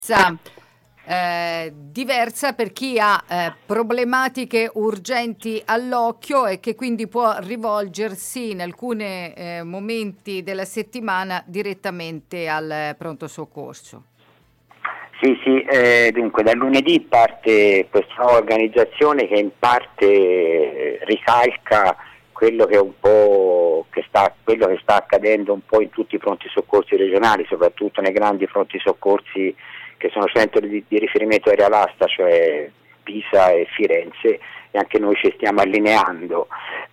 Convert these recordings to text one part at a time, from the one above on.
diversa per chi ha problematiche urgenti all'occhio e che quindi può rivolgersi in alcuni momenti della settimana direttamente al pronto soccorso. Sì, dunque da lunedì parte questa nuova organizzazione che in parte ricalca quello che quello che sta accadendo un po' in tutti i pronti soccorsi regionali, soprattutto nei grandi pronti soccorsi che sono centri di riferimento area vasta, cioè Pisa e Firenze, e anche noi ci stiamo allineando.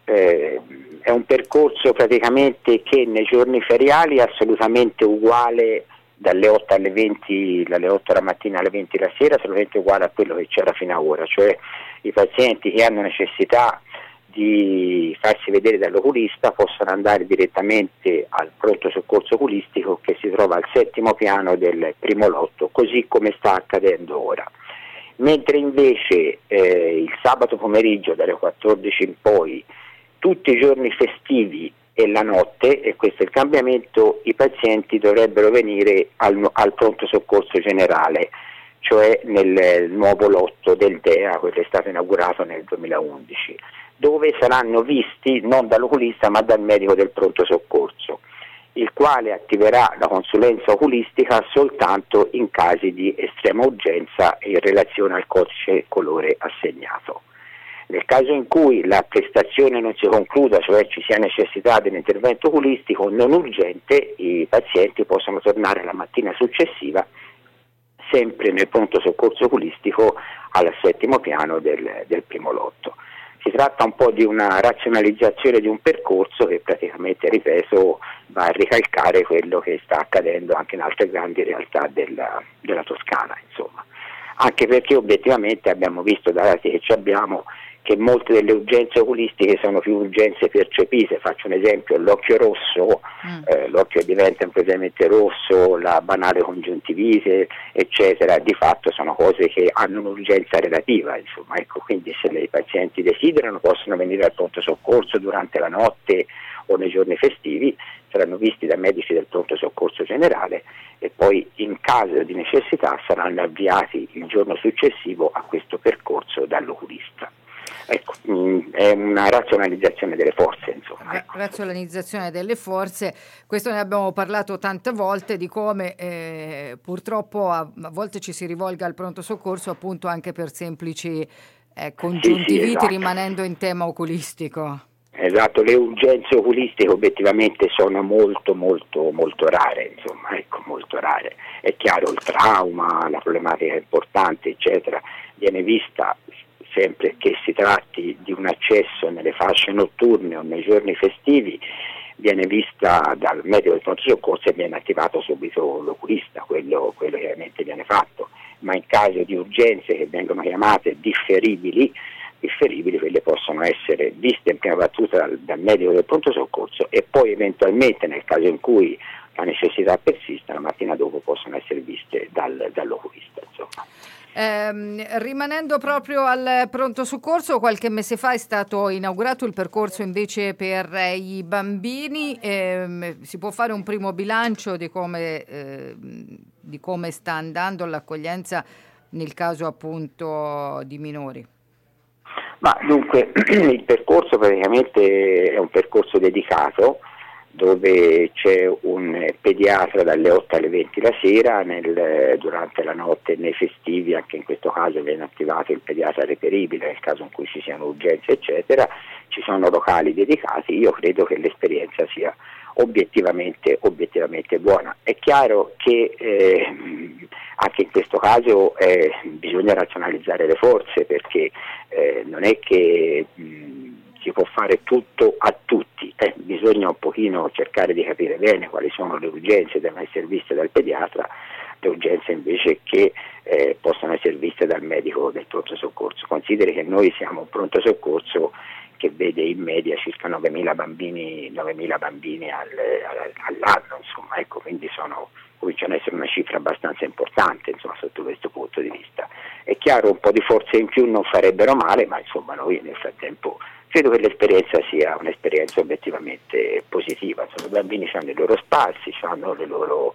È un percorso praticamente che nei giorni feriali è assolutamente uguale dalle 8 alle 20, dalle 8 la mattina alle 20 la sera, assolutamente uguale a quello che c'era fino ad ora, cioè i pazienti che hanno necessità di farsi vedere dall'oculista possono andare direttamente al pronto soccorso oculistico che si trova al 7° piano del primo lotto, così come sta accadendo ora. Mentre invece il sabato pomeriggio dalle 14 in poi, tutti i giorni festivi e la notte, e questo è il cambiamento, i pazienti dovrebbero venire al pronto soccorso generale, cioè nel nuovo lotto del DEA, quello che è stato inaugurato nel 2011, dove saranno visti non dall'oculista ma dal medico del pronto soccorso, il quale attiverà la consulenza oculistica soltanto in casi di estrema urgenza in relazione al codice colore assegnato. Nel caso in cui la prestazione non si concluda, cioè ci sia necessità di un intervento oculistico non urgente, i pazienti possono tornare la mattina successiva sempre nel pronto soccorso oculistico al 7° piano del primo lotto. Si tratta un po' di una razionalizzazione di un percorso che praticamente, ripeto, va a ricalcare quello che sta accadendo anche in altre grandi realtà della Toscana, insomma. Anche perché obiettivamente abbiamo visto dai dati che abbiamo che molte delle urgenze oculistiche sono più urgenze percepite. Faccio un esempio: l'occhio rosso, l'occhio diventa improvvisamente rosso, la banale congiuntivite, eccetera, di fatto sono cose che hanno un'urgenza relativa, insomma, ecco, quindi se i pazienti desiderano possono venire al pronto soccorso durante la notte o nei giorni festivi, saranno visti da medici del pronto soccorso generale e poi in caso di necessità saranno avviati il giorno successivo a questo percorso dall'oculista. Ecco, è una razionalizzazione delle forze, insomma. Ecco. Razionalizzazione delle forze, questo ne abbiamo parlato tante volte, di come purtroppo a volte ci si rivolga al pronto soccorso appunto anche per semplici congiuntiviti, sì, esatto, rimanendo in tema oculistico. Esatto, le urgenze oculistiche obiettivamente sono molto rare, insomma, ecco, molto rare. È chiaro, il trauma, la problematica importante, eccetera, viene vista sempre che si tratti di un accesso nelle fasce notturne o nei giorni festivi, viene vista dal medico del pronto soccorso e viene attivato subito l'oculista, quello chiaramente viene fatto, ma in caso di urgenze che vengono chiamate differibili, quelle possono essere viste in prima battuta dal medico del pronto soccorso e poi eventualmente, nel caso in cui la necessità persista, la mattina dopo possono essere viste dall'oculista, insomma. Rimanendo proprio al pronto soccorso, qualche mese fa è stato inaugurato il percorso invece per i bambini. Si può fare un primo bilancio di come sta andando l'accoglienza nel caso appunto di minori? Ma dunque il percorso praticamente è un percorso dedicato, dove c'è un pediatra dalle 8 alle 20 la sera, durante la notte e nei festivi, anche in questo caso viene attivato il pediatra reperibile nel caso in cui ci siano urgenze, eccetera. Ci sono locali dedicati. Io credo che l'esperienza sia obiettivamente buona. È chiaro che anche in questo caso bisogna razionalizzare le forze, perché non è che si può fare tutto a tutti, bisogna un pochino cercare di capire bene quali sono le urgenze che devono essere viste dal pediatra, le urgenze invece che possono essere viste dal medico del pronto soccorso. Consideri che noi siamo un pronto soccorso che vede in media circa 9.000 bambini all'anno, insomma, ecco, quindi cominciano ad essere una cifra abbastanza importante, insomma, sotto questo punto di vista. È chiaro, un po' di forze in più non farebbero male, ma insomma noi nel frattempo credo che l'esperienza sia un'esperienza obiettivamente positiva. Insomma, i bambini hanno i loro spazi, hanno le loro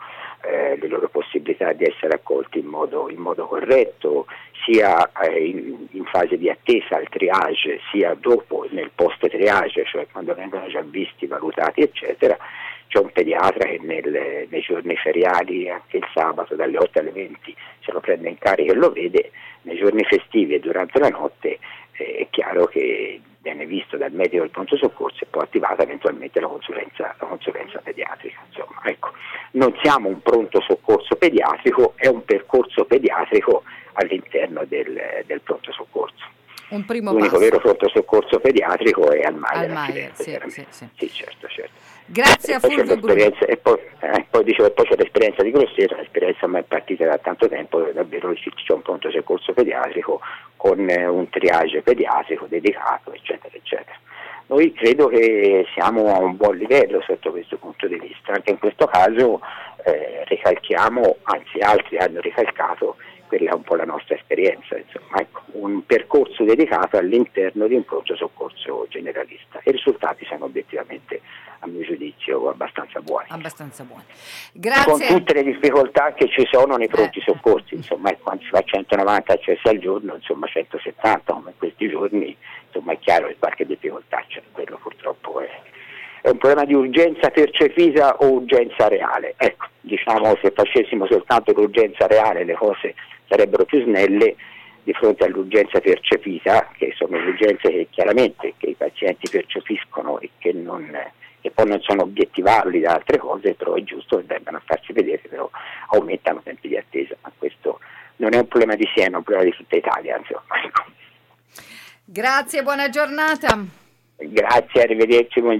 le loro possibilità di essere accolti in modo corretto, sia in fase di attesa al triage, sia dopo nel post triage, cioè quando vengono già visti, valutati eccetera. C'è un pediatra che nei giorni feriali, anche il sabato dalle 8 alle 20 se lo prende in carico e lo vede. Nei giorni festivi e durante la notte è chiaro che viene visto dal medico del pronto soccorso e poi attivata eventualmente la consulenza pediatrica. Insomma, ecco, non siamo un pronto soccorso pediatrico, è un percorso pediatrico all'interno del pronto soccorso. L'unico vero pronto soccorso pediatrico è al Maier. Sì, certo. Grazie a Fulvio Bruno. E poi c'è l'esperienza di Grosseto, l'esperienza ormai è partita da tanto tempo, dove davvero c'è un pronto soccorso pediatrico con un triage pediatrico dedicato, eccetera, eccetera. Noi credo che siamo a un buon livello sotto questo punto di vista, anche in questo caso ricalchiamo, anzi altri hanno ricalcato, quella è un po' la nostra esperienza, insomma, ecco, un percorso dedicato all'interno di un pronto soccorso generalista. I risultati sono obiettivamente, a mio giudizio, abbastanza buoni. Grazie. Con tutte le difficoltà che ci sono nei pronti soccorsi, insomma, quando si fa 190 accessi al giorno, insomma 170 come in questi giorni, insomma è chiaro che qualche difficoltà c'è, quello purtroppo è un problema di urgenza percepita o urgenza reale. Ecco, diciamo, se facessimo soltanto l'urgenza reale le cose sarebbero più snelle. Di fronte all'urgenza percepita, che sono le urgenze che chiaramente che i pazienti percepiscono e che poi non sono obiettivabili da altre cose, però è giusto che vengano a farsi vedere, però aumentano i tempi di attesa. Ma questo non è un problema di Siena, è un problema di tutta Italia, insomma. Grazie, buona giornata. Grazie, arrivederci.